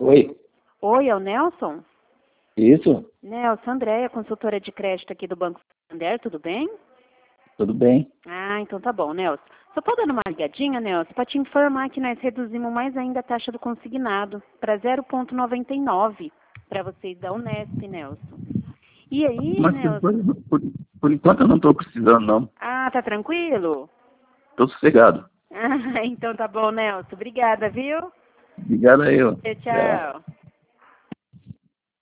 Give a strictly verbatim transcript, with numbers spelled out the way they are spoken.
Oi, Oi, é o Nelson? isso? Nelson, Andréia, consultora de crédito aqui do Banco Santander, tudo bem? Tudo bem? Ah, então tá bom, Nelson. Só tô dando uma ligadinha, Nelson, para te informar que nós reduzimos mais ainda a taxa do consignado para zero vírgula noventa e nove para vocês da Unesp, Nelson. E aí, Mas por, Nelson? por, por enquanto eu não estou precisando, não. Ah, tá tranquilo? Estou sossegado. Ah, então tá bom, Nelson. Obrigada, viu? Obrigado aí, ó. Tchau, Tchau. tchau.